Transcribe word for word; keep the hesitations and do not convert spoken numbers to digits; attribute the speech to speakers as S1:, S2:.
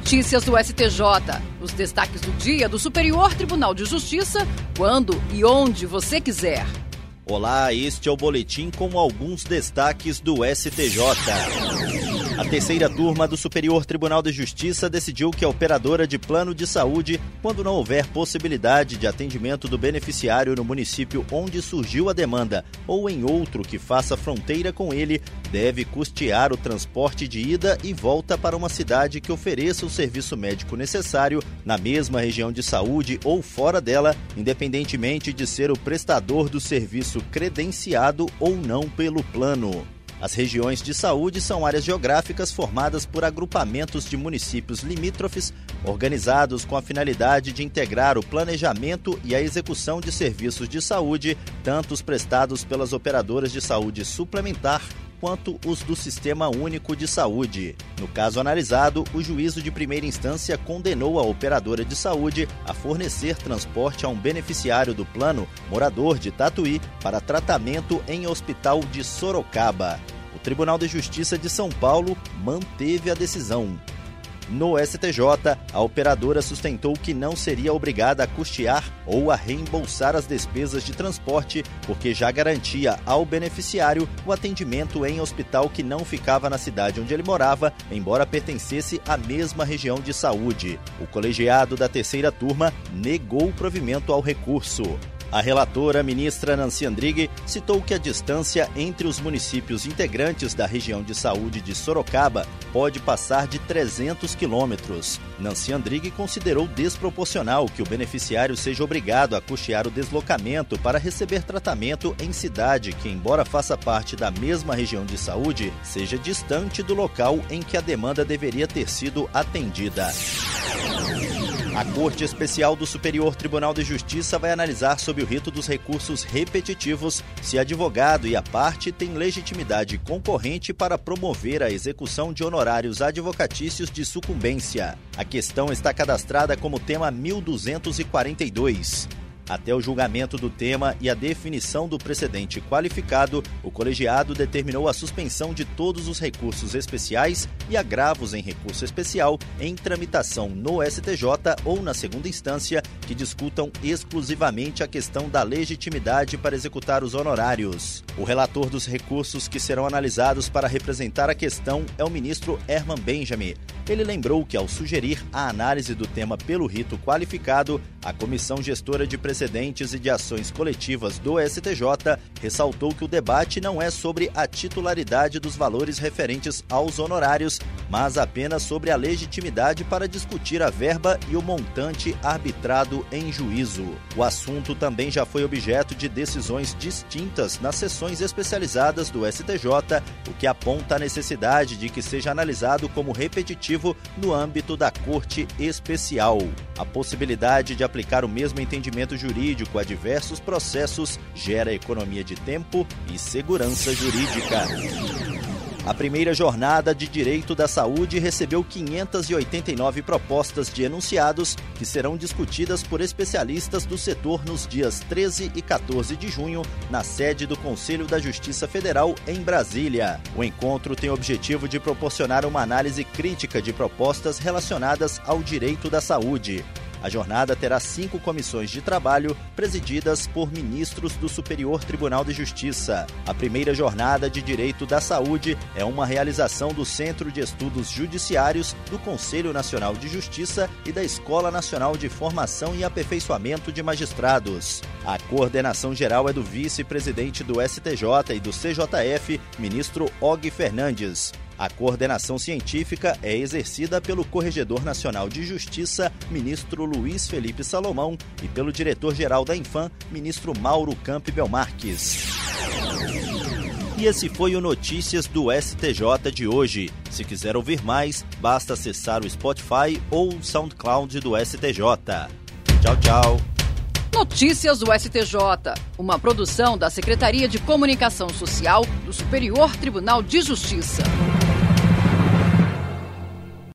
S1: Notícias do S T J. Os destaques do dia do Superior Tribunal de Justiça, quando e onde você quiser.
S2: Olá, este é o boletim com alguns destaques do S T J. A terceira turma do Superior Tribunal de Justiça decidiu que a operadora de plano de saúde, quando não houver possibilidade de atendimento do beneficiário no município onde surgiu a demanda ou em outro que faça fronteira com ele, deve custear o transporte de ida e volta para uma cidade que ofereça o serviço médico necessário na mesma região de saúde ou fora dela, independentemente de ser o prestador do serviço credenciado ou não pelo plano. As regiões de saúde são áreas geográficas formadas por agrupamentos de municípios limítrofes, organizados com a finalidade de integrar o planejamento e a execução de serviços de saúde, tanto os prestados pelas operadoras de saúde suplementar, quanto os do Sistema Único de Saúde. No caso analisado, o juízo de primeira instância condenou a operadora de saúde a fornecer transporte a um beneficiário do plano, morador de Tatuí, para tratamento em hospital de Sorocaba. O Tribunal de Justiça de São Paulo manteve a decisão. No S T J, a operadora sustentou que não seria obrigada a custear ou a reembolsar as despesas de transporte, porque já garantia ao beneficiário o atendimento em hospital que não ficava na cidade onde ele morava, embora pertencesse à mesma região de saúde. O colegiado da terceira turma negou o provimento ao recurso. A relatora, ministra Nancy Andrighi, citou que a distância entre os municípios integrantes da região de saúde de Sorocaba pode passar de trezentos quilômetros. Nancy Andrighi considerou desproporcional que o beneficiário seja obrigado a custear o deslocamento para receber tratamento em cidade que, embora faça parte da mesma região de saúde, seja distante do local em que a demanda deveria ter sido atendida. A Corte Especial do Superior Tribunal de Justiça vai analisar sob o rito dos recursos repetitivos se advogado e a parte têm legitimidade concorrente para promover a execução de honorários advocatícios de sucumbência. A questão está cadastrada como tema mil duzentos e quarenta e dois. Até o julgamento do tema e a definição do precedente qualificado, o colegiado determinou a suspensão de todos os recursos especiais e agravos em recurso especial em tramitação no S T J ou na segunda instância que discutam exclusivamente a questão da legitimidade para executar os honorários. O relator dos recursos que serão analisados para representar a questão é o ministro Herman Benjamin. Ele lembrou que, ao sugerir a análise do tema pelo rito qualificado, a Comissão Gestora de Precedentes e de Ações Coletivas do S T J ressaltou que o debate não é sobre a titularidade dos valores referentes aos honorários, mas apenas sobre a legitimidade para discutir a verba e o montante arbitrado em juízo. O assunto também já foi objeto de decisões distintas nas sessões especializadas do S T J, o que aponta a necessidade de que seja analisado como repetitivo no âmbito da Corte Especial. A possibilidade de aplicar o mesmo entendimento jurídico a diversos processos gera economia de tempo e segurança jurídica. A primeira jornada de Direito da Saúde recebeu quinhentas e oitenta e nove propostas de enunciados que serão discutidas por especialistas do setor nos dias treze e quatorze de junho, na sede do Conselho da Justiça Federal, em Brasília. O encontro tem o objetivo de proporcionar uma análise crítica de propostas relacionadas ao direito da saúde. A jornada terá cinco comissões de trabalho presididas por ministros do Superior Tribunal de Justiça. A primeira jornada de Direito da Saúde é uma realização do Centro de Estudos Judiciários, do Conselho Nacional de Justiça e da Escola Nacional de Formação e Aperfeiçoamento de Magistrados. A coordenação geral é do vice-presidente do S T J e do C J F, ministro Og Fernandes. A coordenação científica é exercida pelo Corregedor Nacional de Justiça, ministro Luiz Felipe Salomão, e pelo diretor-geral da Infam, ministro Mauro Campbell Marques. E esse foi o Notícias do S T J de hoje. Se quiser ouvir mais, basta acessar o Spotify ou o SoundCloud do S T J. Tchau, tchau.
S1: Notícias do S T J, uma produção da Secretaria de Comunicação Social do Superior Tribunal de Justiça.